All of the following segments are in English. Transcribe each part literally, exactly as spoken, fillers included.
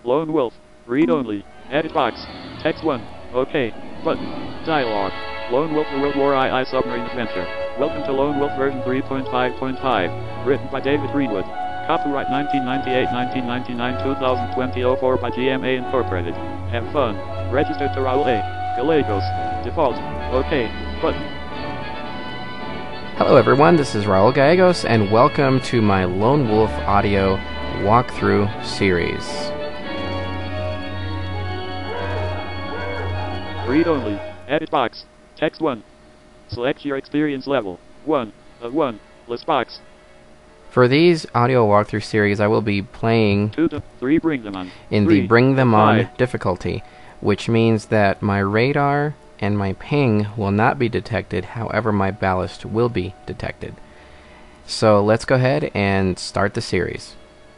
Lone Wolf. Read only. Edit box. Text one. OK. Button. Dialogue. Lone Wolf: The World War two Submarine Adventure. Welcome to Lone Wolf version three point five point five. Written by David Greenwood. Copyright nineteen ninety-eight nineteen ninety-nine two thousand twenty oh four by G M A Incorporated. Have fun. Registered to Raul A. Gallegos. Default. OK. Button. Hello everyone, this is Raul Gallegos, and welcome to my Lone Wolf audio walkthrough series. Read only. Edit box. Text one. Select your experience level. one of one. List box. For these audio walkthrough series, I will be playing two to three bring them on. in Three the Bring Them On five. difficulty, which means that my radar and my ping will not be detected, however my ballast will be detected. So let's go ahead and start the series.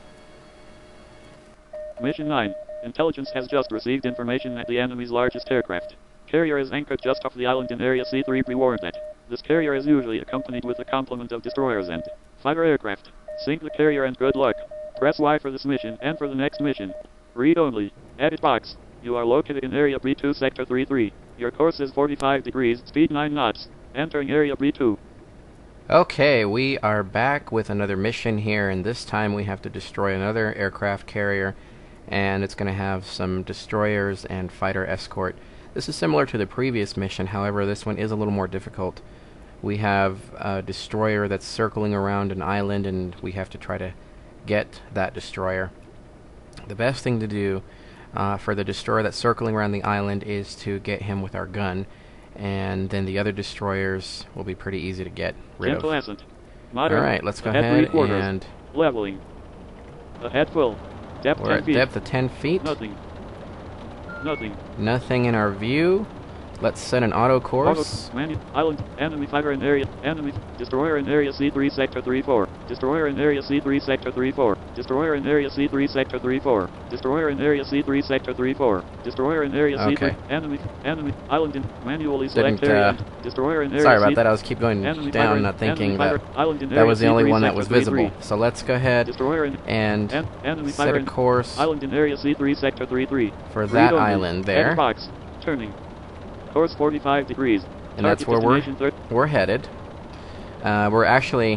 Mission nine. Intelligence has just received information that the enemy's largest aircraft carrier is anchored just off the island in Area C three. Be warned that this carrier is usually accompanied with a complement of destroyers and fighter aircraft. Sink the carrier and good luck. Press Y for this mission and for the next mission. Read only. Edit box. You are located in Area B two Sector three three. Your course is forty-five degrees, speed nine knots. Entering Area B two. Okay, we are back with another mission here, and this time we have to destroy another aircraft carrier, and it's going to have some destroyers and fighter escort. This is similar to the previous mission, however this one is a little more difficult. We have a destroyer that's circling around an island, and we have to try to get that destroyer. The best thing to do uh, for the destroyer that's circling around the island is to get him with our gun, and then the other destroyers will be pretty easy to get rid Gentle of. ascent. Modern. Alright, let's go Ahead ahead three quarters. and Leveling. Ahead full. Depth we're ten at feet. depth of ten feet. Nothing. Nothing. Nothing in our view. Let's set an auto course. Auto, manu- island. Enemy fighter in area. Enemy. Destroyer in Area C three Sector three four. Destroyer in Area C three Sector three four. Destroyer in Area C three Sector three four. Destroyer in Area C three Sector three four. Destroyer in Area C three. Okay. Enemy. Enemy. Island in. Manually select Didn't, area. uh, and Destroyer in Area Sorry about C that, I was keep going Enemy down, fighter, not thinking enemy fighter, that island in that area was the only C three one that sector was three visible. three. So let's go ahead Destroyer in. and En- enemy set fighter a in. course Island in Area C three Sector three three. for Read that only. island Edit there. box. Turning. Course forty-five degrees. And that's Target where we're, destination thir- we're headed. Uh, we're actually...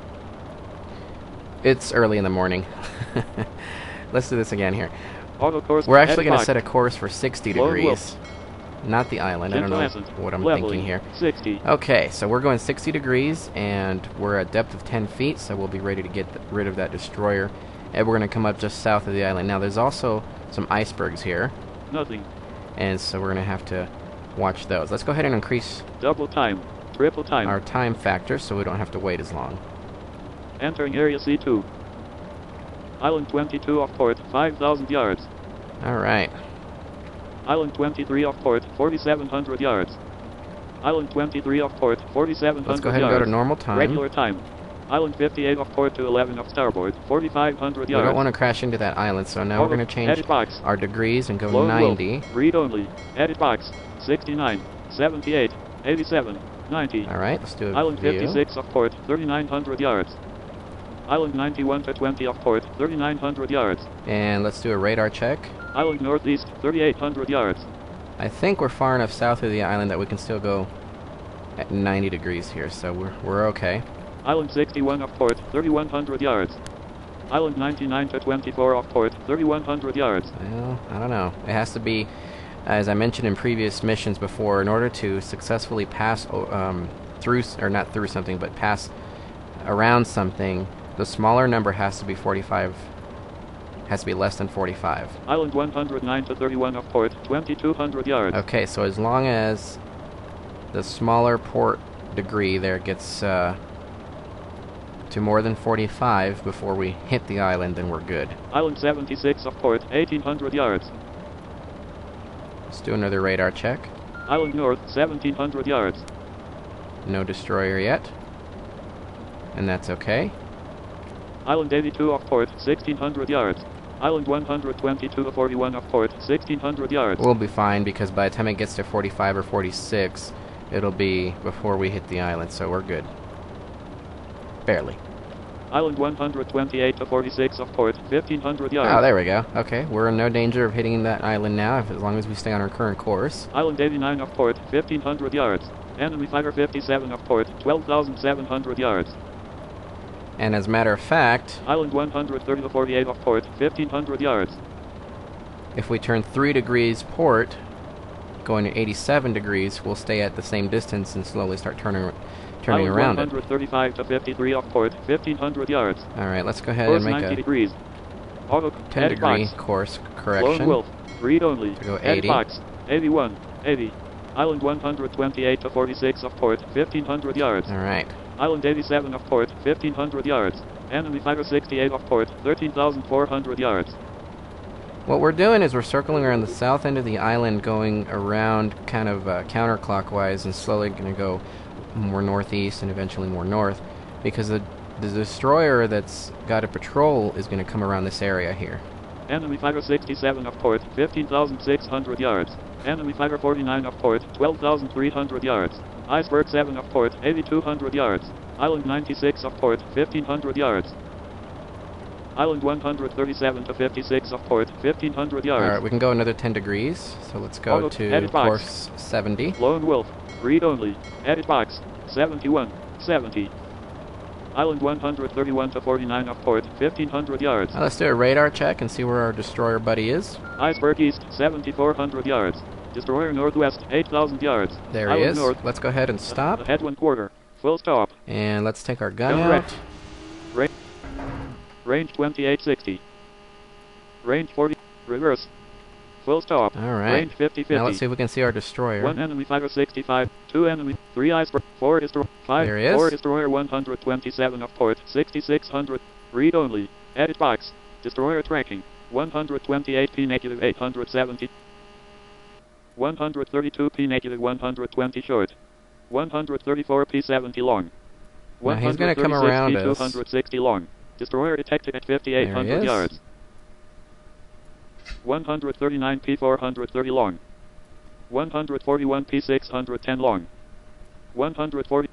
It's early in the morning. Let's do this again here. Auto course. We're actually edit going to box. set a course for sixty Lone degrees. Wolf. Not the island. I don't Gentle know ascent. what I'm Leveling. thinking here. sixty. Okay, so we're going sixty degrees, and we're at depth of ten feet, so we'll be ready to get th rid of that destroyer. And we're going to come up just south of the island. Now, there's also some icebergs here, Nothing. and so we're going to have to watch those. Let's go ahead and increase Double time. Triple time. our time factor so we don't have to wait as long. Entering Area C two. Island twenty-two off port. five thousand yards. All right. Island twenty-three off port. forty-seven hundred yards. Island twenty-three off port. forty-seven hundred yards. Let's go ahead and go to normal time. Regular time. Island fifty-eight off port to eleven off starboard. forty-five hundred We yards. don't want to crash into that island, so now Auto- we're going to change Edit box. our degrees and go Lone Wolf. ninety. Read only. Edit box. sixty-nine. seventy-eight. eighty-seven. ninety. All right, let's do a Island view. fifty-six off port. thirty-nine hundred yards. Island ninety-one to twenty off port. thirty-nine hundred yards. And let's do a radar check. Island northeast. thirty-eight hundred yards. I think we're far enough south of the island that we can still go at ninety degrees here, so we're, we're okay. Island sixty-one off port. thirty-one hundred yards. Island ninety-nine to twenty-four off port. thirty-one hundred yards. Well, I don't know. It has to be, as I mentioned in previous missions before, in order to successfully pass o- um, through, s- or not through something, but pass around something, the smaller number has to be forty-five, has to be less than forty-five. Island one hundred nine to thirty-one off port. twenty-two hundred yards. Okay, so as long as the smaller port degree there gets uh, to more than forty-five before we hit the island, then we're good. Island seventy-six off port. eighteen hundred yards. Let's do another radar check. Island north. seventeen hundred yards. No destroyer yet. And that's okay. Island eighty-two off port. sixteen hundred yards. Island one hundred twenty-two to forty-one off port. sixteen hundred yards. We'll be fine because by the time it gets to forty-five or forty-six, it'll be before we hit the island, so we're good. Barely. Island one hundred twenty-eight to forty-six of port, fifteen hundred yards. Oh, there we go. Okay, we're in no danger of hitting that island now, if, as long as we stay on our current course. Island eighty-nine of port, fifteen hundred yards. Enemy fighter fifty-seven of port, twelve thousand seven hundred yards. And as a matter of fact, Island one hundred thirty to forty-eight of port, fifteen hundred yards. if we turn three degrees port, going to eighty-seven degrees, we'll stay at the same distance and slowly start turning turning Island around one hundred thirty-five to fifty-three of port, fifteen hundred yards. it. Alright, let's go ahead Course and make ninety a degrees. Auto ten edit degree box. course Lone correction. Wolf, read only. To go Edit eighty. box, eighty-one, eighty. Island one hundred twenty-eight to forty-six of port, fifteen hundred yards. Alright. Island eighty-seven of port, fifteen hundred yards. Enemy fighter sixty-eight of port, thirteen thousand four hundred yards. What we're doing is we're circling around the south end of the island, going around kind of uh, counterclockwise, and slowly going to go more northeast and eventually more north, because the, the destroyer that's got a patrol is going to come around this area here. Enemy fighter sixty-seven of port, fifteen thousand six hundred yards. Enemy fighter forty-nine of port, twelve thousand three hundred yards. Iceberg seven of port, eighty-two hundred yards. Island ninety-six of port, fifteen hundred yards. Island one hundred thirty-seven to fifty-six of port, fifteen hundred yards. Alright, we can go another ten degrees, so let's go Auto to edit box. course seventy. Lone Wolf, read only. Edit box, seventy-one, seventy. Island one hundred thirty-one to forty-nine of port, fifteen hundred yards. Now let's do a radar check and see where our destroyer buddy is. Iceberg east, seventy-four hundred yards. Destroyer northwest, eight thousand yards. There he Island is. north, Let's go ahead and stop, ahead one quarter. Full stop. and let's take our gun Gun out. Ra range twenty-eight sixty. Range forty. Reverse. Full stop. Alright. Range fifty fifty. Now let's see if we can see our destroyer. One enemy fighter sixty-five. Two enemy. Three iceberg. Four destroyer. Five. There he is. Four destroyer one hundred twenty-seven of port. sixty-six hundred. Read only. Edit box. Destroyer tracking. one hundred twenty-eight P negative eight hundred seventy. one hundred thirty-two P negative one hundred twenty short. one hundred thirty-four P seventy long. Now he's gonna come around us. two hundred sixty long. Destroyer detected at fifty-eight There hundred he is. yards. one hundred thirty-nine P four hundred thirty long. one hundred forty-one P six hundred ten long. one hundred forty.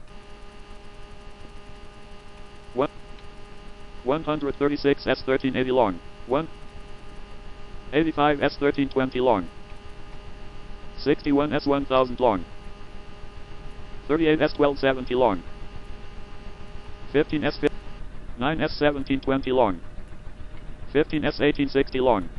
One. one hundred thirty-six S thirteen eighty long. one. eighty-five S thirteen twenty long. sixty-one S one thousand long. thirty-eight S twelve seventy long. fifteen S fifteen. nine S seventeen twenty long. fifteen S eighteen sixty long.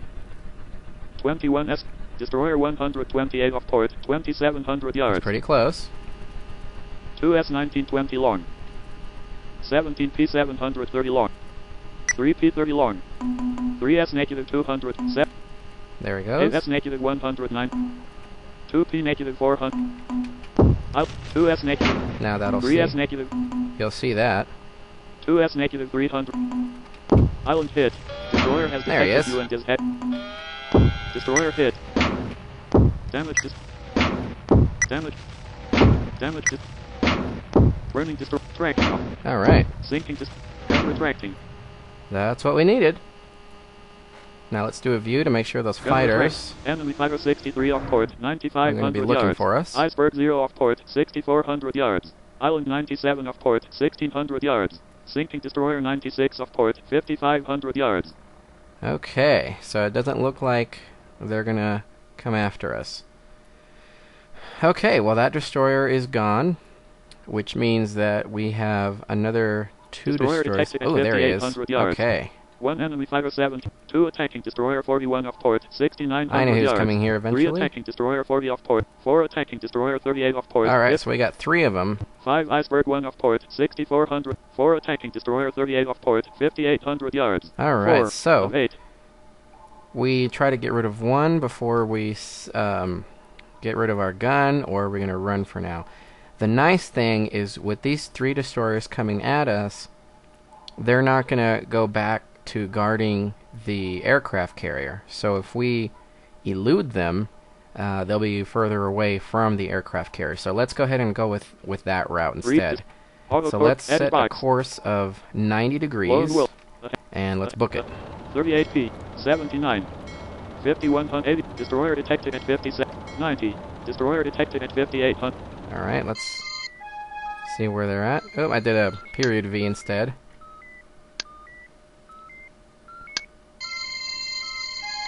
twenty-one S. Destroyer one hundred twenty-eight off port, twenty-seven hundred yards. That's pretty close. two S nineteen twenty long. seventeen P seven hundred thirty long. three P thirty long. three S negative two hundred. seven. There he eight goes. S negative one hundred nine. two P negative four hundred. Out. two S negative. Now that'll three see. S negative. You'll see that. two S negative three hundred. Island hit. Destroyer has There he detected is. you and is head. Destroyer hit. Damage. Dis damage. Damage. Dis burning. Destroyer. Tracking. Alright. Sinking. Dis retracting. That's what we needed. Now let's do a view to make sure those Gun fighters retract. Enemy fighter sixty-three off port, are ninety-five going to be hundred looking yards. for us. Iceberg zero off port, sixty-four hundred yards. Island ninety-seven off port, sixteen hundred yards. Sinking destroyer ninety-six off port, fifty-five hundred yards. Okay, so it doesn't look like they're going to come after us. Okay, well that destroyer is gone, which means that we have another two Destroyer destroyers. detected at Oh, there he is. fifty-eight hundred yards. Okay, One enemy fighter seventy. Two attacking destroyer forty-one off port, sixty-nine hundred I know yards. who's coming here Three eventually. attacking destroyer forty off port. Four attacking destroyer thirty-eight off port. Alright, fif- so we got three of them. Five iceberg one off port, sixty-four hundred. Four attacking destroyer thirty-eight off port, fifty-eight hundred yards. Alright, Four so of eight. we try to get rid of one before we s- um, get rid of our gun, or we're going to run for now. The nice thing is with these three destroyers coming at us, they're not going to go back to guarding the aircraft carrier. So if we elude them, uh, they'll be further away from the aircraft carrier. So let's go ahead and go with, with that route Read instead. Auto So cor- let's edit set a box. course of ninety degrees, Lone Wolf. and let's book it. thirty-eight P. seventy-nine. fifty-one eighty. Destroyer detected at fifty-seven. ninety. Destroyer detected at fifty-eight hundred. Alright, let's see where they're at. Oh, I did a period V instead.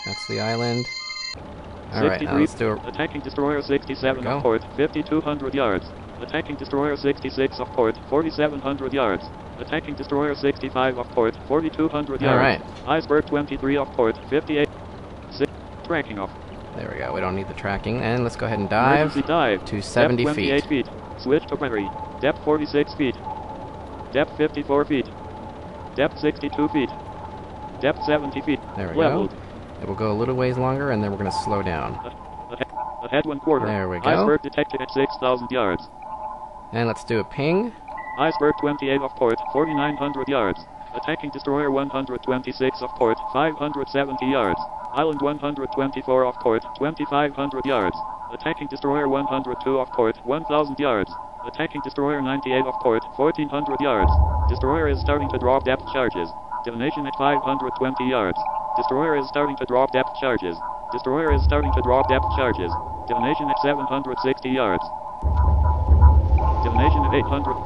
That's the island. Alright, now let's do a... Attacking destroyer sixty-seven Go. off port, fifty-two hundred yards. Attacking destroyer sixty-six off port, forty-seven hundred yards. Attacking destroyer sixty-five off port, forty-two hundred yards. Alright. Iceberg twenty-three off port, fifty-eight. six. Tracking off. There we go, we don't need the tracking. And let's go ahead and dive, Emergency dive to seventy Depth twenty-eight feet. feet. Switch to battery. Depth forty-six feet. Depth fifty-four feet. Depth sixty-two feet. Depth seventy feet. There we Leveled. go. It will go a little ways longer, and then we're going to slow down. Ahead, ahead one quarter. There we go. Iceberg detected at six thousand yards. And let's do a ping. Iceberg twenty-eight off port, forty-nine hundred yards. Attacking destroyer one hundred twenty-six off port, five hundred seventy yards. Island one hundred twenty-four off port, twenty-five hundred yards. Attacking destroyer one hundred two off port, one thousand yards. Attacking destroyer ninety-eight off port, fourteen hundred yards. Destroyer is starting to drop depth charges. Divination at five hundred twenty yards. Destroyer is starting to drop depth charges. Destroyer is starting to drop depth charges. Divination at seven hundred sixty yards. Divination at eight hundred.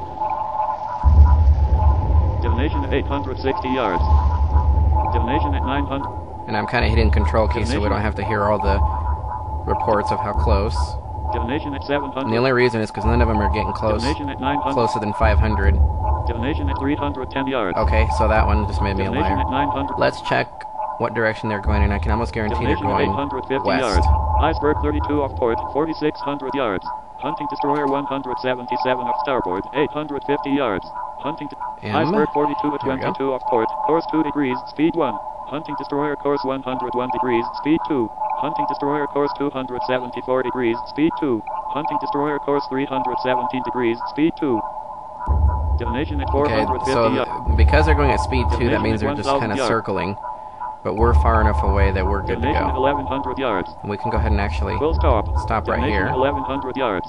Divination at eight hundred sixty yards. Divination at nine hundred. And I'm kind of hitting control key so we don't have to hear all the reports of how close. Divination at seven hundred. And the only reason is because none of them are getting close, Divination at nine hundred. closer than five hundred. Divination at three hundred ten yards. Okay, so that one just made me a Divination liar. at nine hundred. Let's check what direction they're going, and I can almost guarantee they're Divination at going eight hundred fifty west. yards. Iceberg thirty-two off port, forty-six hundred yards. Hunting destroyer one hundred seventy-seven off starboard, eight hundred fifty yards. Hunting M. Iceberg forty-two at There we go. twenty-two off port, course two degrees, speed one. Hunting destroyer course one hundred one degrees, speed two. Hunting destroyer course two hundred seventy-four degrees, speed two. Hunting destroyer course three hundred seventeen degrees, speed two. Divination at four Okay, hundred fifty so yards. th- because they're going at speed two, that Divination means at they're just one kind thousand of yards. circling. But we're far enough away that we're good to Divination at go. eleven hundred yards. And we can go ahead and actually Full stop. stop right Divination here. at eleven hundred yards.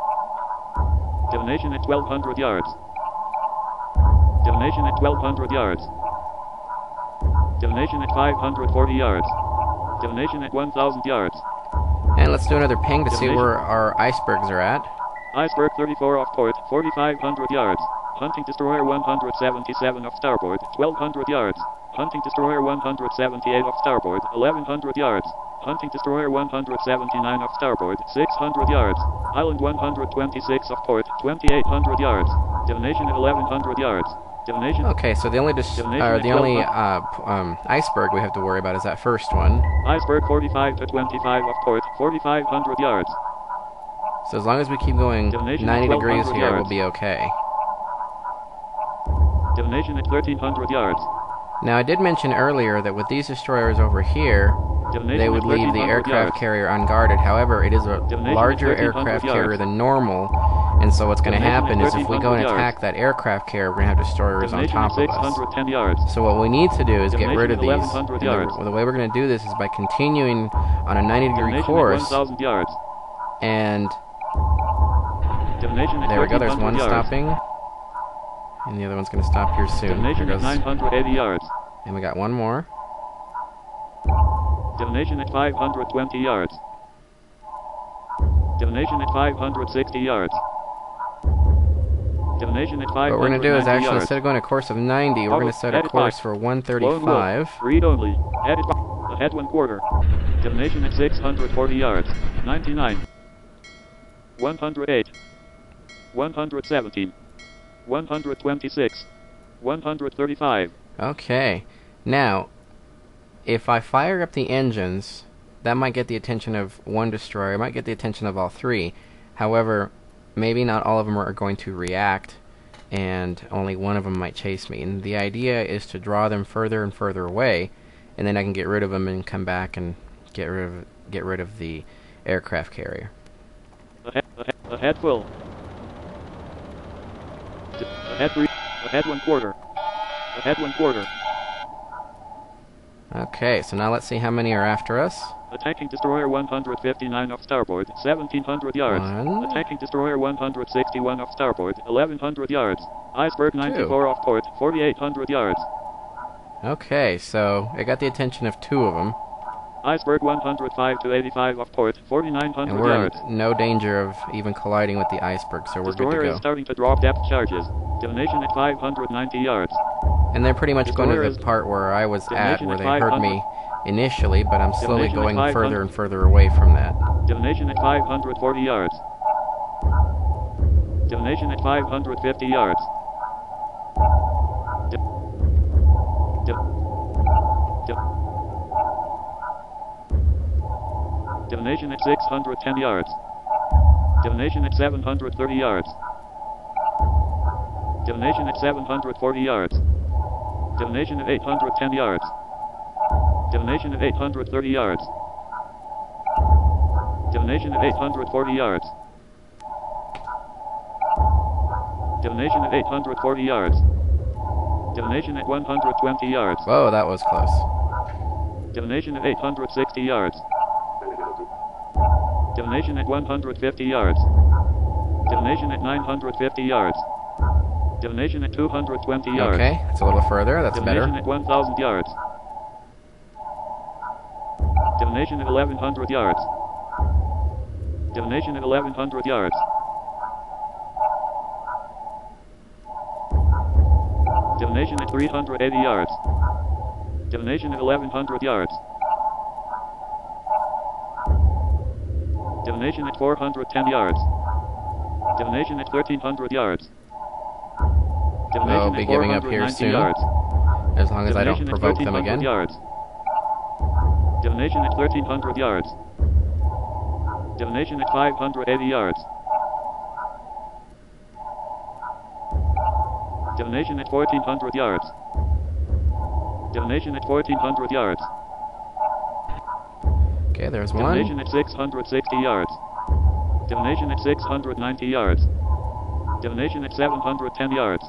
Divination at twelve hundred yards. Divination at twelve hundred yards. Divination at five hundred forty yards. Divination at one thousand yards. And let's do another ping to see Divination. where our icebergs are at. Iceberg thirty-four off port, forty-five hundred yards. Hunting destroyer one hundred seventy-seven off starboard, twelve hundred yards. Hunting destroyer one hundred seventy-eight off starboard, eleven hundred yards. Hunting destroyer one hundred seventy-nine off starboard, six hundred yards. Island one hundred twenty-six off port, twenty-eight hundred yards. Divination at eleven hundred yards. Divination. Okay, so the only dis- Divination uh, at the only twelve uh, p- um, iceberg we have to worry about is that first one. Iceberg forty-five to twenty-five off port, forty-five hundred yards. So as long as we keep going Divination ninety at degrees twelve hundred here, we'll yards. be okay. Divination at thirteen hundred yards. Now, I did mention earlier that with these destroyers over here, Divination they would at leave the thirteen hundred aircraft yards. carrier unguarded. However, it is a Divination at larger thirteen hundred aircraft yards. carrier than normal, and so what's going to Divination happen at is if we go and thirteen hundred attack that aircraft carrier, we're going to have destroyers on Divination at top of six us. hundred ten yards. So what we need to do is get Divination rid at of these. eleven hundred And the, yards. well, the way we're going to do this is by continuing on a ninety degree Divination at course, one thousand yards. and Divination at there we go, there's thirteen one hundred yards. stopping, and the other one's going to stop here soon. There Divination at goes, nine hundred eighty yards. and we got one more. Divination at five hundred twenty yards. Divination at five hundred sixty yards. Divination at five hundred ninety yards. What we're going to do is actually, instead of going a course of ninety, we're going to set a Headed course back. for one Lone Wolf, thirty-five. read only. Headed back. Ahead one quarter. Divination at six hundred forty yards. ninety-nine. one hundred eight. one hundred seventeen. one hundred twenty-six. one hundred thirty-five. Okay. Now, if I fire up the engines, that might get the attention of one destroyer. It might get the attention of all three. However, maybe not all of them are going to react, and only one of them might chase me. And the idea is to draw them further and further away, and then I can get rid of them and come back and get rid of get rid of the aircraft carrier. Ahead, ahead, ahead full. D- Ahead three. Ahead one quarter. Ahead one quarter. Okay, so now let's see how many are after us. Attacking destroyer one hundred fifty-nine off starboard, seventeen hundred yards. One. Attacking destroyer one hundred sixty-one off starboard, eleven hundred yards. Iceberg ninety-four off port, forty-eight hundred yards. Okay, so it got the attention of two of them, Iceberg one hundred five to eighty-five off port, forty-nine and hundred we're yards. in no danger of even colliding with the iceberg, so we're good Destroyer to is go. starting to drop depth charges. Divination at five hundred ninety yards. And they're pretty much going Destroyer to is- the part where I was at, Divination where at they heard me initially, but I'm slowly Divination at going five further hundred. and further away from that. Divination at five hundred forty yards. Divination at five hundred fifty yards. Di- di- di- Divination at six hundred ten yards. Divination at seven hundred thirty yards. Divination at seven hundred forty yards. Divination at eight hundred ten yards. Divination at eight hundred thirty yards. Divination at eight hundred forty yards. Divination at eight hundred forty yards. Divination at one hundred twenty yards. Whoa, that was close. Divination at eight hundred sixty yards. Divination at one hundred fifty yards. Divination at nine hundred fifty yards. Divination at two hundred twenty yards. Okay, it's a little further. That's Divination better. at one thousand yards. Divination at eleven hundred yards. Divination at eleven hundred yards. Divination at three hundred eighty yards. Divination at eleven hundred yards. Divination at four hundred ten yards. Divination at thirteen hundred yards. Divination I'll be at giving up four hundred here ninety soon, yards. as long as I don't Divination at provoke them thirteen hundred again. yards. Divination at thirteen hundred yards. Divination at five hundred eighty yards. Divination at fourteen hundred yards. Divination at fourteen hundred yards. Okay, there's one. Divination at six hundred sixty yards. Divination at six hundred ninety yards. Divination at seven hundred ten yards.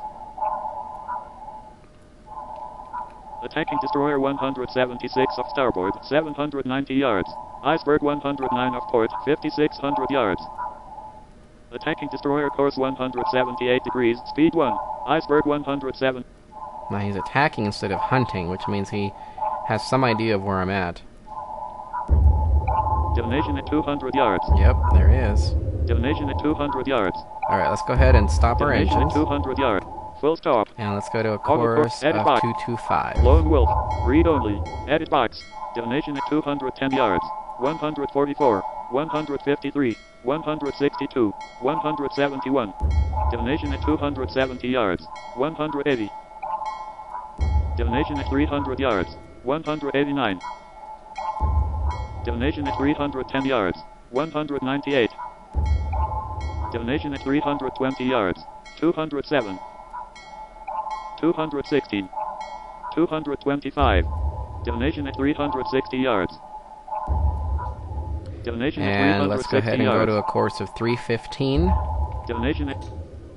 Attacking destroyer one hundred seventy-six off starboard, seven hundred ninety yards. Iceberg one hundred nine off port, fifty-six hundred yards. Attacking destroyer course one hundred seventy-eight degrees, speed one. Iceberg one hundred seven. Now he's attacking instead of hunting, which means he has some idea of where I'm at. Divination at two hundred yards. Yep, there he is. Divination at two hundred yards. Alright, let's go ahead and stop our Divination at engines. two hundred yards. Full stop. And let's go to a Auto course, course edit of box. two two five. Lone Wolf. Read only. Edit box. Divination at two hundred ten yards. one hundred forty-four. one hundred fifty-three. one hundred sixty-two. one hundred seventy-one. Divination at two hundred seventy yards. one hundred eighty. Divination at three hundred yards. one hundred eighty-nine. Divination at three hundred ten yards. one hundred ninety-eight. Divination at three hundred twenty yards. two hundred seven. two hundred sixteen. two hundred twenty-five. Divination at three hundred sixty yards. Divination at three And hundred let's go sixty ahead and go yards. to a course of three fifteen. Divination at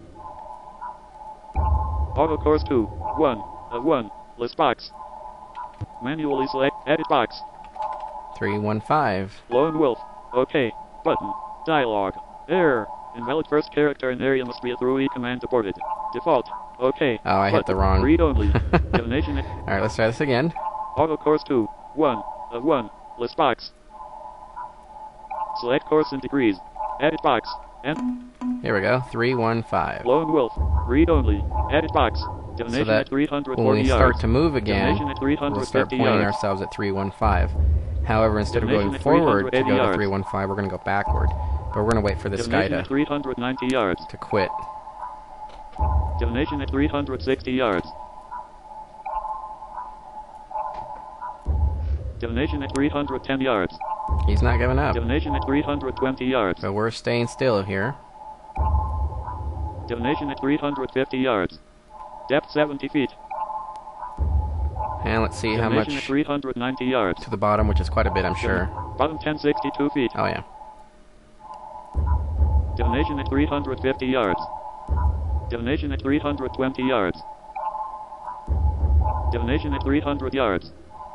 Auto course two. one. Of one. List box. Manually select edit box. three one five. Lone Wolf. OK. Button. Dialogue. Error. Invalid first character in area must be a through E command aborted. Default. OK. Oh, I hit the Button. wrong. Read only. Divination at Alright, let's try this again. Auto course two. one. Of one. List box. Select course in degrees. Edit box. And Here we go. three one five. Lone Wolf. Read only. Edit box. Divination that at three hundred When forty we yards. start to move again, Divination at three hundred we'll start fifty pointing yards. ourselves at three one five. However, instead of Divination going at forward to three hundred eighty go to yards. three one five, we're going to go backward. But we're going to wait for this guy Divination to, at three hundred ninety yards. to quit. Divination at three hundred sixty yards. Divination at three hundred ten yards. He's not giving up. Divination at three hundred twenty yards. So we're staying still here. Divination at three hundred fifty yards. Depth seventy feet. And let's see how Divination at much three hundred ninety yards. to the bottom, which is quite a bit, I'm sure. Bottom ten sixty-two feet. Oh, yeah. Divination at three hundred fifty yards. Divination at three hundred twenty yards. Divination at three hundred yards.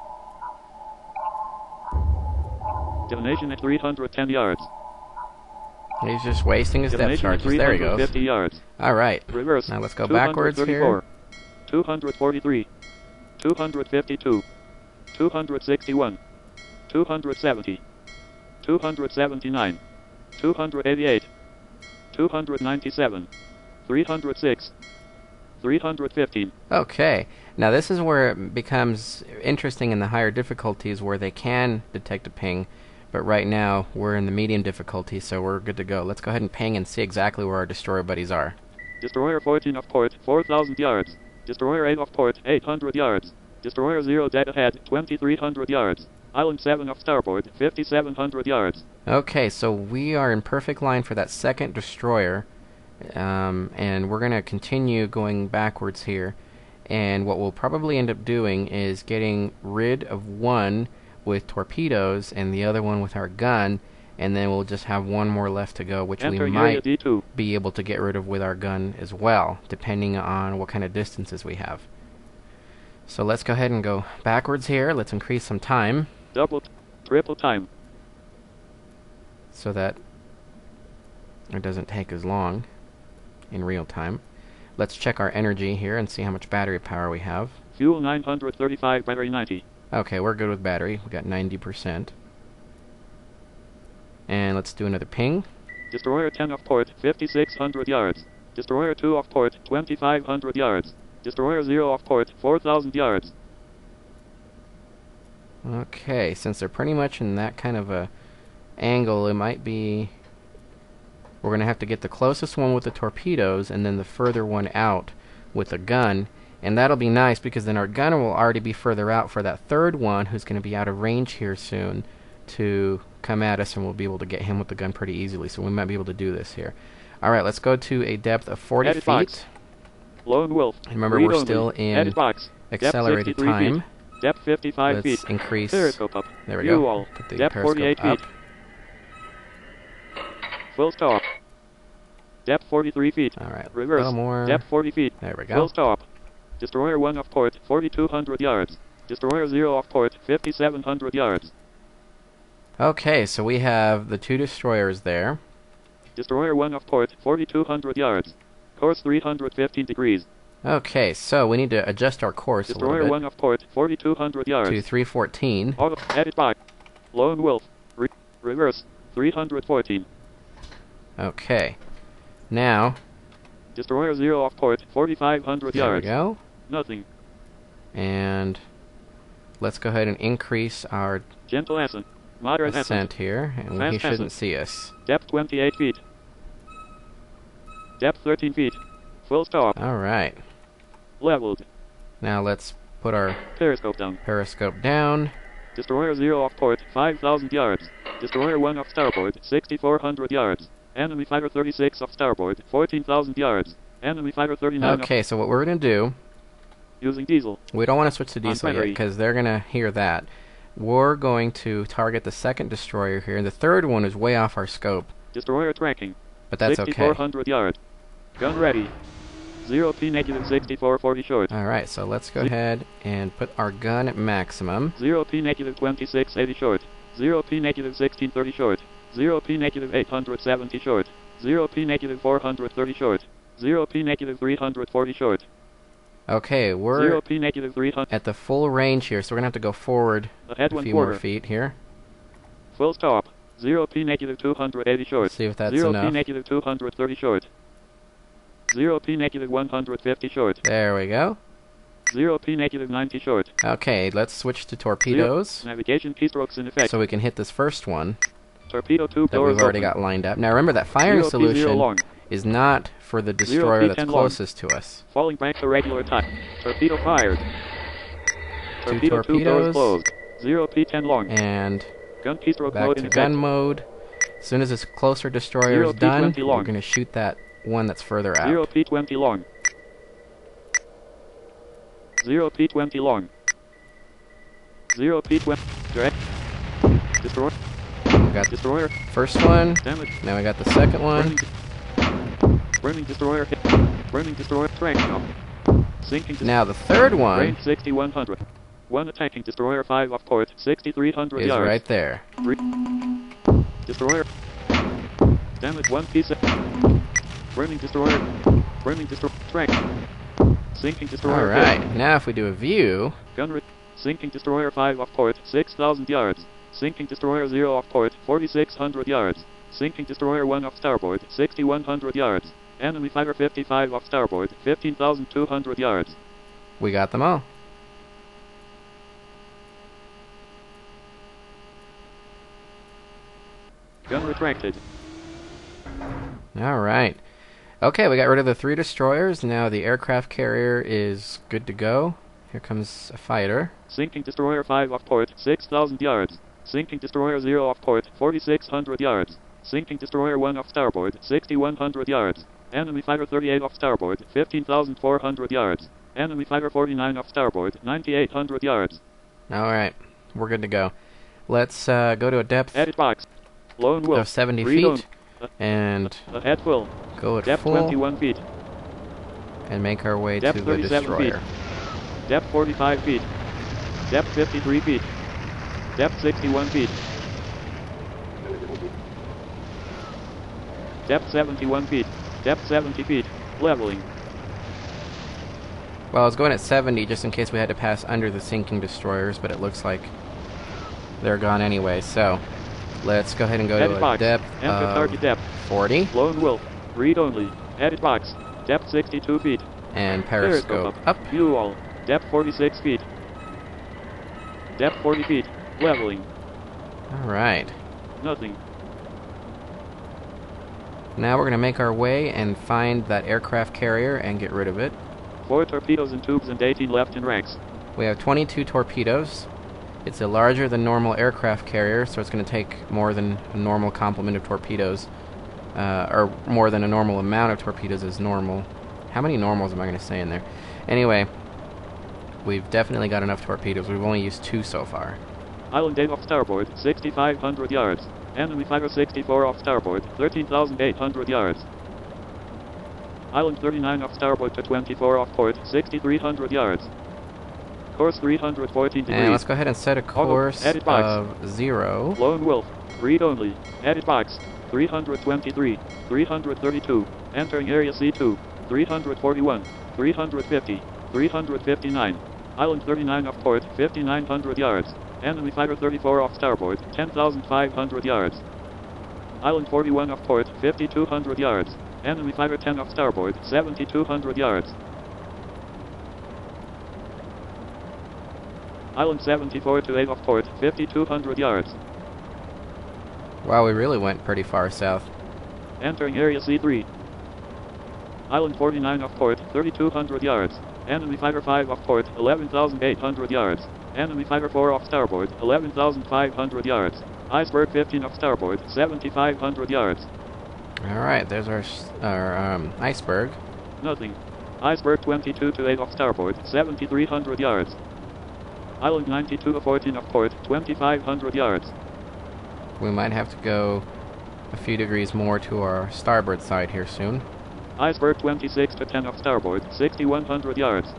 Divination at three hundred ten yards. He's just wasting his depth Divination at charges. There he three hundred goes. fifty yards. Alright. Reverse. Now let's go two hundred backwards thirty-four. here. two hundred forty-three. two hundred fifty-two. two hundred sixty-one. two hundred seventy. two hundred seventy-nine. two hundred eighty-eight. two hundred ninety-seven. three hundred six. three hundred fifteen. Okay. Now this is where it becomes interesting in the higher difficulties where they can detect a ping, but right now we're in the medium difficulty, so we're good to go. Let's go ahead and ping and see exactly where our destroyer buddies are. Destroyer fourteen off port, four thousand yards. Destroyer eight off port, eight hundred yards. Destroyer zero dead ahead, twenty-three hundred yards. Island seven off starboard, fifty-seven hundred yards. Okay, so we are in perfect line for that second destroyer, um, and we're going to continue going backwards here. And what we'll probably end up doing is getting rid of one with torpedoes and the other one with our gun, and then we'll just have one more left to go, which Enter we might D two. be able to get rid of with our gun as well, depending on what kind of distances we have. So let's go ahead and go backwards here. Let's increase some time Double, t- triple time. so that it doesn't take as long in real time. Let's check our energy here and see how much battery power we have. Fuel nine hundred thirty-five, battery ninety. Okay, we're good with battery. We got ninety percent. And let's do another ping. Destroyer ten off port, fifty-six hundred yards. Destroyer two off port, twenty-five hundred yards. Destroyer zero off port, four thousand yards. Okay, since they're pretty much in that kind of a angle, it might be... We're going to have to get the closest one with the torpedoes and then the further one out with a gun. And that'll be nice because then our gunner will already be further out for that third one who's going to be out of range here soon to come at us, and we'll be able to get him with the gun pretty easily. So we might be able to do this here. Alright, let's go to a depth of forty Edit feet. box. Lone Wolf. Remember, Read we're only. still in Edit box. accelerated Depth sixty-three time. Feet. Depth fifty-five Let's feet. increase... Periscope up. There we View go. wall. Put the Depth periscope forty-eight up. feet. Full stop. Depth forty-three feet. Alright, a Reverse. little more. Depth forty feet. There we Full go. stop. Destroyer one off port, forty-two hundred yards. Destroyer zero off port, fifty-seven hundred yards. Okay, so we have the two destroyers there. Destroyer one off port, forty-two hundred yards. Course three hundred fifteen degrees. Okay, so we need to adjust our course a Destroyer little bit one off port, forty-two hundred yards. to three fourteen. Auto, edit back. Lone Wolf. Re reverse, three hundred fourteen. Okay. Now, Destroyer zero off port, forty-five hundred there we yards. go. Nothing. And let's go ahead and increase our Gentle ascent. Moderate ascent ascent. here, and Fast he shouldn't ascent. see us. Depth twenty-eight feet. Depth thirteen feet. Full stop. Alright. Leveled. Now let's put our Periscope down. periscope down. Destroyer zero off port, five thousand yards. Destroyer one off starboard, sixty-four hundred yards. Enemy fighter thirty-six off starboard, fourteen thousand yards. Enemy fighter thirty-nine Okay, so what we're going to do, off using diesel. we don't want to switch to On diesel yet battery. because they're going to hear that. We're going to target the second destroyer here, and the third one is way off our scope, Destroyer tracking, but that's sixty-four okay. hundred yards. Gun ready. zero P negative sixty-four forty short. Alright, so let's go ahead and put our gun at maximum. zero P negative twenty-six eighty short. zero P negative sixteen thirty short. zero P negative eight hundred seventy short. zero P negative four hundred thirty short. zero P negative three hundred forty short. Okay, we're zero P negative three hundred. at the full range here, so we're going to have to go forward Ahead a one few quarter. more feet here. Full stop. zero P negative two hundred eighty short. See if that's zero P enough. negative two hundred thirty short. zero P negative one hundred fifty short. There we go. zero P negative ninety short. Okay, let's switch to torpedoes Navigation keystrokes in effect. so we can hit this first one Torpedo tube that doors we've already open. got lined up. Now remember that firing zero P zero solution long. is not for the Zero destroyer P that's ten long. closest to us. Falling back to regular type. Torpedo fired. Two Torpedo tube torpedoes doors closed. zero P ten long. and Gun keystroke back mode to in gun effect. mode. As soon as this closer destroyer Zero is P done, twenty long. we're going to shoot that one that's further out. zero P twenty long. zero P twenty long. zero P twenty. Direct. Destroyer. We got the Destroyer. first one. Damage. Now we got the second one. Burning, burning destroyer hit. Burning destroyer traction off. Sinking destroyer. Now the third one Range sixty-one hundred. One attacking destroyer five off port, sixty-three hundred is yards. right there. Three. Destroyer. Damage one piece. Burning destroyer. Burning destroyer. Track. Sinking destroyer. hit. Alright, now if we do a view, Gun re- Sinking destroyer five off port, six thousand yards. Sinking destroyer zero off port, forty-six hundred yards. Sinking destroyer one off starboard, sixty-one hundred yards. Enemy fighter fifty-five off starboard, fifteen thousand two hundred yards. We got them all. Gun retracted. Alright. Okay, we got rid of the three destroyers. Now the aircraft carrier is good to go. Here comes a fighter. Sinking destroyer five off port, six thousand yards. Sinking destroyer zero off port, forty-six hundred yards. Sinking destroyer one off starboard, sixty-one hundred yards. Enemy fighter thirty-eight off starboard, fifteen thousand four hundred yards. Enemy fighter forty-nine off starboard, ninety-eight hundred yards. Alright, we're good to go. Let's uh, go to a depth Edit box. Lone wolf. of seventy Read on. feet and Ahead full. go at Depth full twenty-one feet. and make our way Depth to the thirty-seven feet. destroyer. Depth forty-five feet. Depth fifty-three feet. Depth sixty-one feet. Depth seventy-one feet. Depth seventy feet. Leveling. Well, I was going at seventy just in case we had to pass under the sinking destroyers, but it looks like they're gone anyway, so let's go ahead and go Edit to a box. depth Enter target of depth. forty Lone wolf. Read only. Edit box. Depth sixty-two feet. and periscope up. View all. Depth forty-six feet. Depth forty feet. Leveling. Alright. Nothing. Now we're going to make our way and find that aircraft carrier and get rid of it. Four torpedoes and tubes and eighteen left in racks. We have twenty-two torpedoes. It's a larger than normal aircraft carrier, so it's going to take more than a normal complement of torpedoes. Uh, or more than a normal amount of torpedoes is normal. How many normals am I going to say in there? Anyway, we've definitely got enough torpedoes. We've only used two so far. Island eight off starboard, sixty-five hundred yards. Enemy fighter sixty-four off starboard, thirteen thousand eight hundred yards. Island thirty-nine off starboard to twenty-four off port, sixty-three hundred yards. Course three hundred fourteen degrees. And let's go ahead and set a course Edit box. of zero. Lone wolf. Read only. Edit box. three hundred twenty-three. three hundred thirty-two. Entering area C two. three hundred forty-one. three hundred fifty. three hundred fifty-nine. Island thirty-nine off port, fifty-nine hundred yards. Enemy fighter thirty-four off starboard, ten thousand five hundred yards. Island forty-one off port, fifty-two hundred yards. Enemy fighter ten off starboard, seventy-two hundred yards. Island seventy-four to eight off port, fifty-two hundred yards. Wow, we really went pretty far south. Entering area C three. Island forty-nine off port, thirty-two hundred yards. Enemy fighter five off port, eleven thousand eight hundred yards. Enemy fighter four off starboard, eleven thousand five hundred yards. Iceberg fifteen off starboard, seventy-five hundred yards. Alright, there's our, s- our um, iceberg. Nothing. Iceberg twenty-two to eight off starboard, seventy-three hundred yards. Island ninety-two to fourteen off port, twenty-five hundred yards. We might have to go a few degrees more to our starboard side here soon. Iceberg twenty-six to ten off starboard, sixty-one hundred yards.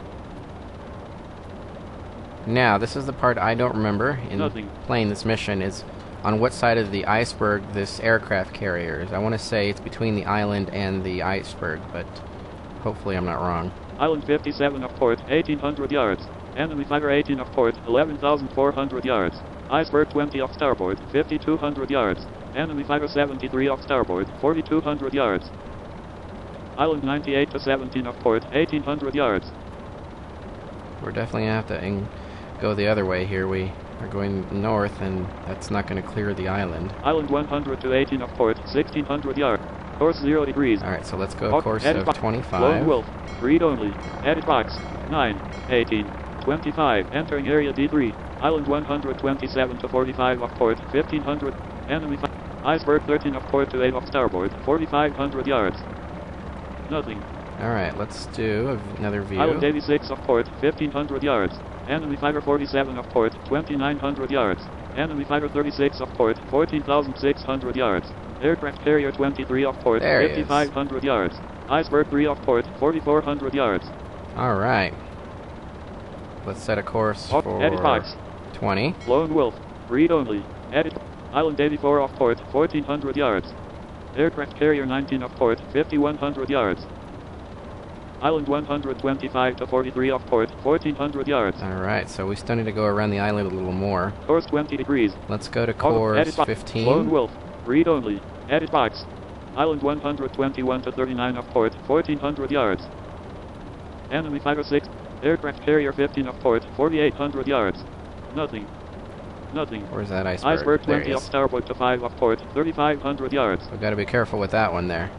Now, this is the part I don't remember in Nothing. playing this mission, is on what side of the iceberg this aircraft carrier is. I want to say it's between the island and the iceberg, but hopefully I'm not wrong. Island fifty-seven off port, eighteen hundred yards. Enemy fighter eighteen off port, eleven thousand four hundred yards. Iceberg twenty off starboard, fifty-two hundred yards. Enemy fighter seventy-three off starboard, forty-two hundred yards. Island ninety-eight to seventeen off port, eighteen hundred yards. We're definitely going to have to ing- go the other way here. We are going north, and that's not going to clear the island. Island one hundred to eighteen off port, sixteen hundred yards. Course zero degrees. Alright, so let's go a Hawk, course edit of box. twenty-five. Lone wolf. Read only. Edit box. nine. eighteen. twenty-five. Entering area D three. Island one hundred twenty-seven to forty-five off port, fifteen hundred. Enemy fi- Iceberg thirteen off port to eight off starboard, forty-five hundred yards. Nothing. Alright, let's do another view. Island eighty-six off port, fifteen hundred yards. Enemy fighter forty-seven off port, twenty-nine hundred yards. Enemy fighter thirty-six off port, fourteen thousand six hundred yards. Aircraft carrier twenty-three off port, There he is. fifty-five hundred yards. Iceberg three off port, forty-four hundred yards. Alright. Let's set a course Hawk, for edit box. twenty. Lone wolf. Read only. Edit. Island eighty-four off port, fourteen hundred yards. Aircraft carrier nineteen off port, fifty-one hundred yards. Island one hundred twenty-five to forty-three off port, fourteen hundred yards. Alright, so we still need to go around the island a little more. Course twenty degrees. Let's go to Hawk, course edit box. fifteen. Lone wolf. Read only. Edit box. Island one hundred twenty-one to thirty-nine off port, fourteen hundred yards. Enemy fighter six. Aircraft carrier fifteen off port, forty-eight hundred yards. Nothing. Nothing. Where's that iceberg? Iceberg There twenty he off is. starboard to five off port, thirty-five hundred yards. We've got to be careful with that one there.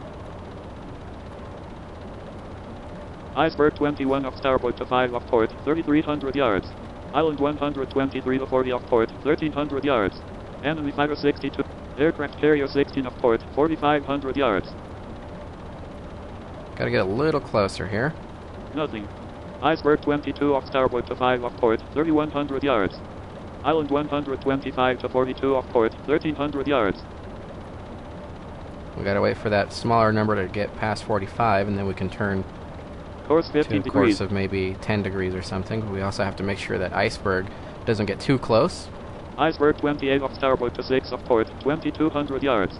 Iceberg twenty-one off starboard to five off port, thirty-three hundred yards. Island one hundred twenty-three to forty off port, thirteen hundred yards. Enemy fighter sixty-two. Aircraft carrier sixteen off port, forty-five hundred yards. Got to get a little closer here. Nothing. Iceberg twenty-two off starboard to five off port, thirty-one hundred yards. Island one hundred twenty-five to forty-two off port, thirteen hundred yards. We got to wait for that smaller number to get past forty-five, and then we can turn Course to fifteen a degrees. course of maybe ten degrees or something. We also have to make sure that iceberg doesn't get too close. Iceberg twenty-eight off starboard to six off port, twenty-two hundred yards.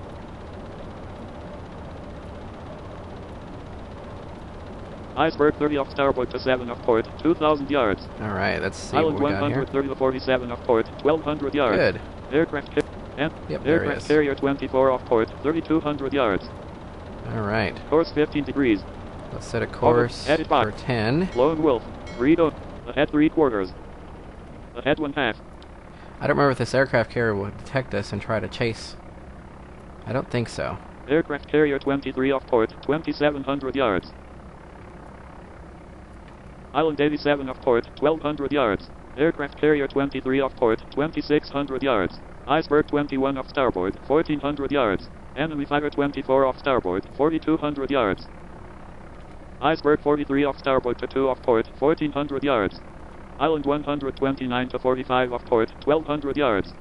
Iceberg thirty off starboard to seven off port, two thousand yards. All right, let's see Island what we got here. one hundred thirty to forty-seven off port, twelve hundred yards. Good. Aircraft ca- and Yep, there he aircraft is. carrier twenty-four off port, thirty-two hundred yards. All right. Course fifteen degrees. Let's set a course Edit for box. ten. Lone Wolf. Read on. Ahead three quarters. Ahead one half. I don't remember if this aircraft carrier will detect us and try to chase. I don't think so. Aircraft carrier twenty-three off port, twenty-seven hundred yards. Island eighty-seven off port, twelve hundred yards. Aircraft carrier twenty-three off port, twenty-six hundred yards. Iceberg twenty-one off starboard, fourteen hundred yards. Enemy fighter twenty-four off starboard, forty-two hundred yards. Iceberg forty-three off starboard to two off port, fourteen hundred yards. Island one hundred twenty-nine to forty-five off port, twelve hundred yards.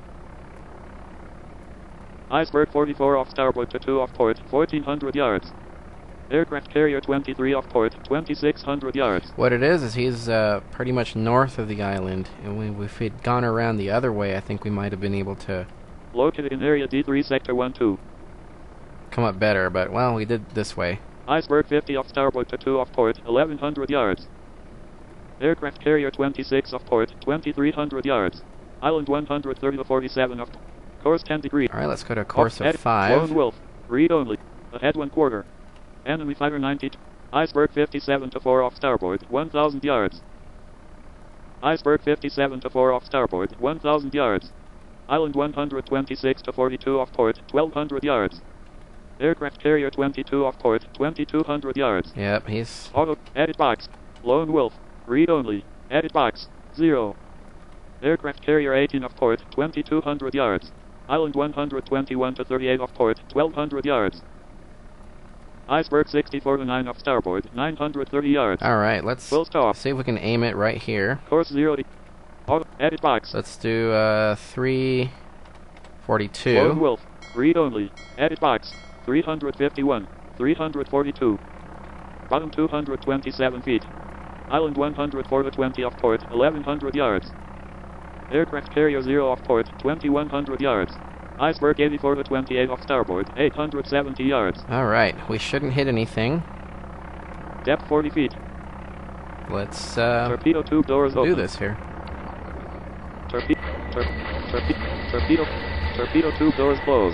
Iceberg forty-four off starboard to two off port, fourteen hundred yards. Aircraft carrier twenty-three off port, twenty-six hundred yards. What it is is he's uh, pretty much north of the island, and we, if he'd gone around the other way, I think we might have been able to Located in area D three sector one two. come up better. But well, we did this way. Iceberg fifty off starboard to two off port, eleven hundred yards. Aircraft carrier twenty-six off port, twenty-three hundred yards. Island one hundred thirty to forty-seven off. Course ten degrees. All right, let's go to a course Ahead, of five. Lone Wolf. Read only. Ahead one quarter. Enemy fighter ninety. Iceberg fifty-seven to four off starboard, one thousand yards. Iceberg fifty-seven to four off starboard, one thousand yards. Island one hundred twenty-six to forty-two off port, twelve hundred yards. Aircraft carrier twenty-two off port, twenty-two hundred yards. Yep, he's Auto. Edit box. Lone Wolf. Read only. Edit box. Zero. Aircraft carrier eighteen off port, twenty-two hundred yards. Island one hundred twenty-one to thirty-eight off port, twelve hundred yards. Iceberg sixty-four to nine off starboard, nine hundred thirty yards. all right. Let's Full stop. see if we can aim it right here. Course zero. D- Auto. Edit box. Let's do uh, three Lone forty-two. Wolf. Read only. Edit box. three hundred fifty-one. three hundred forty-two. Bottom two hundred twenty-seven feet. Island one hundred four to twenty off port, eleven hundred yards. Aircraft carrier zero off port, twenty-one hundred yards. Iceberg eighty-four to twenty-eight off starboard, eight hundred seventy yards. All right, we shouldn't hit anything. Depth forty feet. Let's uh, Torpedo tube doors open. do this here. Torpe- tor- torpe- torpedo, torpedo tube doors closed.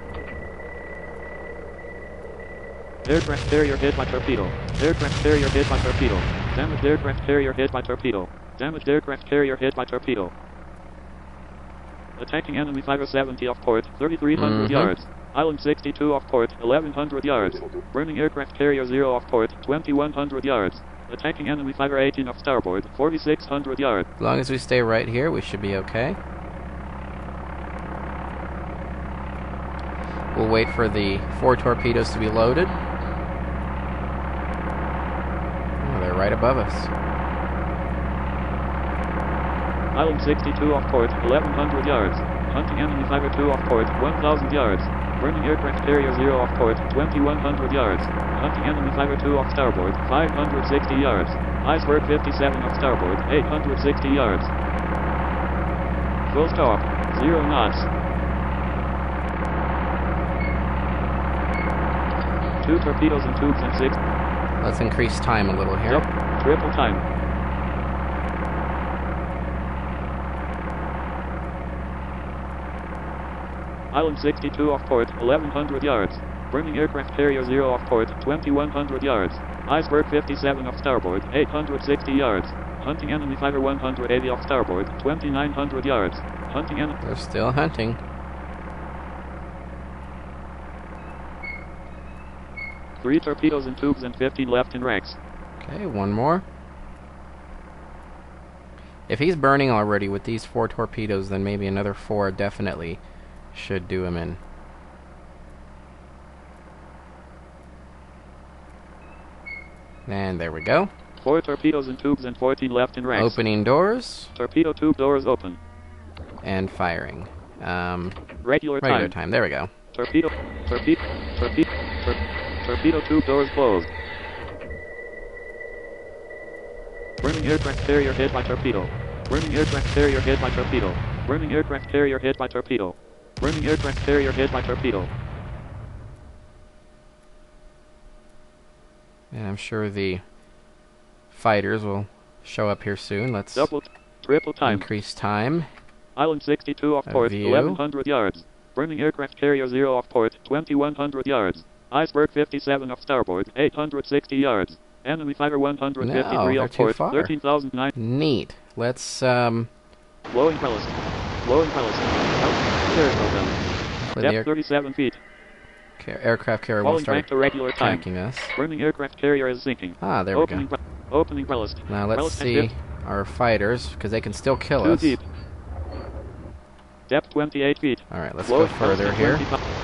Aircraft carrier hit by torpedo. Aircraft carrier hit by torpedo. Damaged aircraft carrier hit by torpedo. Damaged aircraft carrier hit by torpedo. Attacking enemy fighter seventy off port, thirty-three hundred Mhm. yards. Island sixty-two off port, eleven hundred yards. Burning aircraft carrier zero off port, twenty-one hundred yards. Attacking enemy fighter eighteen off starboard, forty-six hundred yards. As long as we stay right here, we should be okay. We'll wait for the four torpedoes to be loaded. Oh, they're right above us. Island sixty-two off port, eleven hundred yards. Hunting enemy fighter two off port, one thousand yards. Burning aircraft carrier zero off port, twenty-one hundred yards. Hunting enemy fighter two off starboard, five hundred sixty yards. Iceberg fifty-seven off starboard, eight hundred sixty yards. Full stop, zero knots. Two torpedoes and tubes and six. Let's increase time a little here. Yep, triple time. Island sixty-two off port, eleven hundred yards. Burning aircraft carrier zero off port, twenty-one hundred yards. Iceberg fifty-seven off starboard, eight hundred sixty yards. Hunting enemy fighter one hundred eighty off starboard, twenty-nine hundred yards. Hunting enemy... They're still hunting. Three torpedoes in tubes and fifteen left in racks. Okay, one more. If he's burning already with these four torpedoes, then maybe another four definitely should do him in. And there we go. Four torpedoes in tubes and fourteen left in racks. Opening doors. Torpedo tube doors open. And firing. Um, regular, regular time. time. There we go. Torpedo, torpedo, torpedo, tor torpedo tube doors closed. Burning aircraft carrier hit by torpedo. Burning aircraft carrier hit by torpedo. Burning aircraft carrier hit by torpedo. Burning aircraft carrier hit by torpedo. And I'm sure the fighters will show up here soon. Let's double, triple time. Increase time. Island sixty-two off port, eleven hundred yards. Burning aircraft carrier zero off port, twenty-one hundred yards. Iceberg fifty-seven off starboard, eight hundred sixty yards. Enemy fighter one hundred fifty-three no, off port, far. thirteen thousand nine. Neat. Let's um. Blowing ballast. Blowing ballast. Out. Clear program. Depth thirty-seven feet. Aircraft carrier will start back to regular attacking time. us. Burning aircraft carrier is sinking. Ah, there opening we go. Opening ballast. Now let's ballast see our fighters, because they can still kill Too us. Deep. Depth twenty-eight feet. All right, let's Low go further here.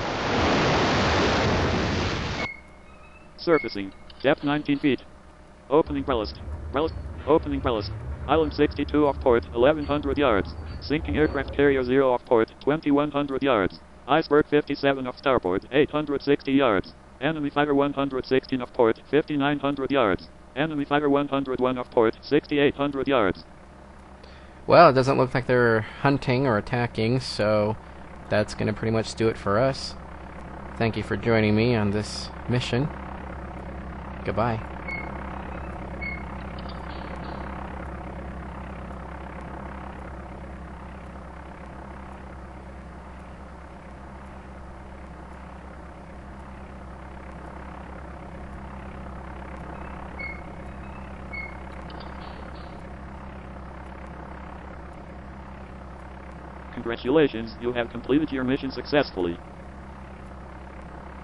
Surfacing. Depth nineteen feet. Opening ballast. Ballast. Opening ballast. Island sixty-two off port, eleven hundred yards. Sinking aircraft carrier zero off port, twenty-one hundred yards. Iceberg fifty-seven off starboard, eight hundred sixty yards. Enemy fighter one hundred sixteen off port, fifty-nine hundred yards. Enemy fighter one hundred one off port, sixty-eight hundred yards. Well, it doesn't look like they're hunting or attacking, so that's going to pretty much do it for us. Thank you for joining me on this mission. Goodbye. Congratulations, you have completed your mission successfully.